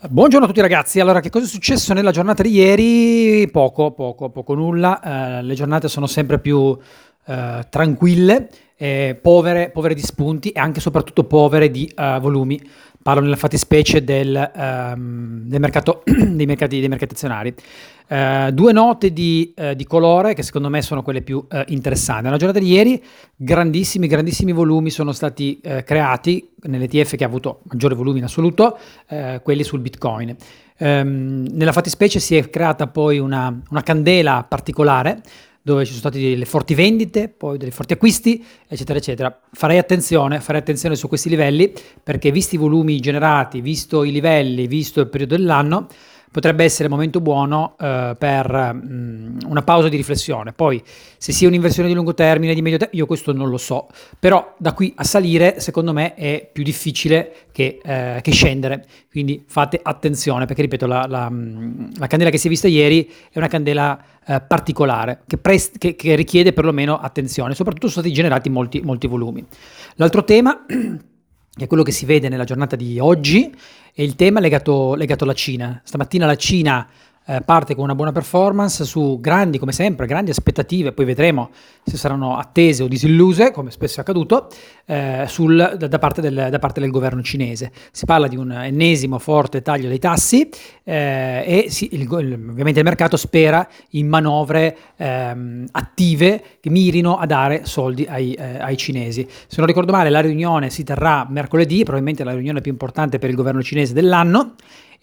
Buongiorno a tutti ragazzi, allora che cosa è successo nella giornata di ieri? Poco, nulla. Le giornate sono sempre più tranquille, povere di spunti e anche e soprattutto povere di volumi. Parlo nella fattispecie del mercato, dei mercati azionari. Due note di colore che secondo me sono quelle più interessanti. Nella giornata di ieri grandissimi volumi sono stati creati nell'ETF che ha avuto maggiore volume in assoluto, quelli sul Bitcoin. Nella fattispecie si è creata poi una candela particolare dove ci sono state delle forti vendite, poi dei forti acquisti, eccetera, eccetera. Farei attenzione su questi livelli perché visti i volumi generati, visto i livelli, visto il periodo dell'anno, potrebbe essere il momento buono per una pausa di riflessione. Poi se sia un'inversione di lungo termine, di medio termine, io questo non lo so, però da qui a salire secondo me è più difficile che scendere, quindi fate attenzione perché ripeto la candela che si è vista ieri è una candela particolare che richiede perlomeno attenzione, soprattutto sono stati generati molti volumi. L'altro tema che è quello che si vede nella giornata di oggi, è il tema legato alla Cina. Stamattina la Cina parte con una buona performance su come sempre, grandi aspettative, poi vedremo se saranno attese o disilluse, come spesso è accaduto, da parte del governo cinese. Si parla di un ennesimo forte taglio dei tassi ovviamente il mercato spera in manovre attive che mirino a dare soldi ai cinesi. Se non ricordo male, la riunione si terrà mercoledì, probabilmente la riunione più importante per il governo cinese dell'anno.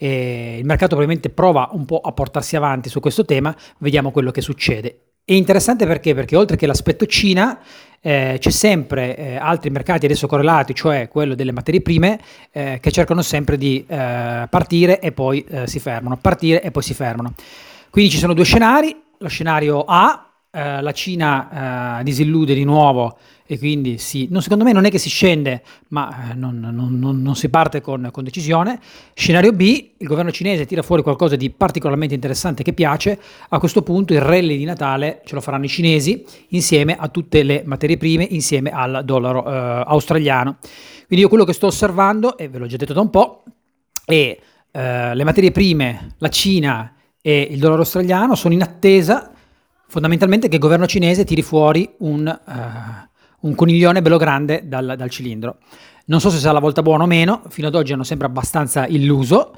Il mercato probabilmente prova un po' a portarsi avanti su questo tema, vediamo quello che succede. È interessante perché oltre che l'aspetto Cina, c'è sempre altri mercati adesso correlati, cioè quello delle materie prime, che cercano sempre di partire e poi si fermano, partire e poi si fermano. Quindi ci sono due scenari. Lo scenario A, la Cina disillude di nuovo e quindi secondo me non è che si scende, ma non si parte con decisione. Scenario B, il governo cinese tira fuori qualcosa di particolarmente interessante che piace. A questo punto il rally di Natale ce lo faranno i cinesi insieme a tutte le materie prime, insieme al dollaro australiano. Quindi io quello che sto osservando, e ve l'ho già detto da un po', è le materie prime, la Cina e il dollaro australiano sono in attesa fondamentalmente che il governo cinese tiri fuori un coniglione bello grande dal cilindro. Non so se sarà la volta buona o meno, fino ad oggi hanno sempre abbastanza illuso,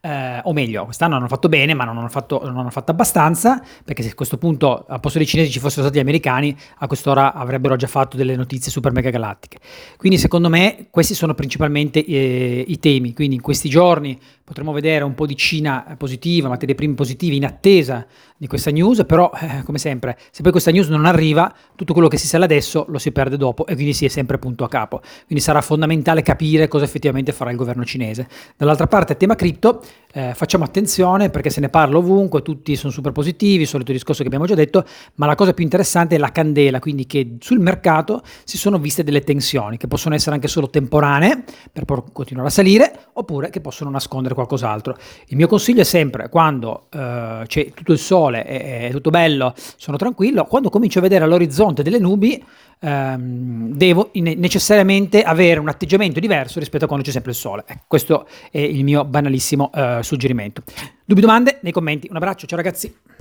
o meglio, quest'anno hanno fatto bene, ma non hanno fatto abbastanza, perché se a questo punto al posto dei cinesi ci fossero stati gli americani, a quest'ora avrebbero già fatto delle notizie super mega galattiche. Quindi secondo me questi sono principalmente i temi, quindi in questi giorni potremo vedere un po' di Cina positiva, materie prime positive in attesa di questa news, però come sempre, se poi questa news non arriva, tutto quello che si sa adesso lo si perde dopo e quindi si è sempre punto a capo. Quindi sarà fondamentale capire cosa effettivamente farà il governo cinese. Dall'altra parte, tema cripto, facciamo attenzione perché se ne parla ovunque, tutti sono super positivi, il solito discorso che abbiamo già detto, ma la cosa più interessante è la candela, quindi che sul mercato si sono viste delle tensioni che possono essere anche solo temporanee per poi continuare a salire, oppure che possono nascondere qualcos'altro. Il mio consiglio è sempre, quando c'è tutto il sole, è tutto bello, sono tranquillo, quando comincio a vedere all'orizzonte delle nubi, devo necessariamente avere un atteggiamento diverso rispetto a quando c'è sempre il sole. Questo è il mio banalissimo suggerimento. Dubbi, domande nei commenti. Un abbraccio, ciao ragazzi.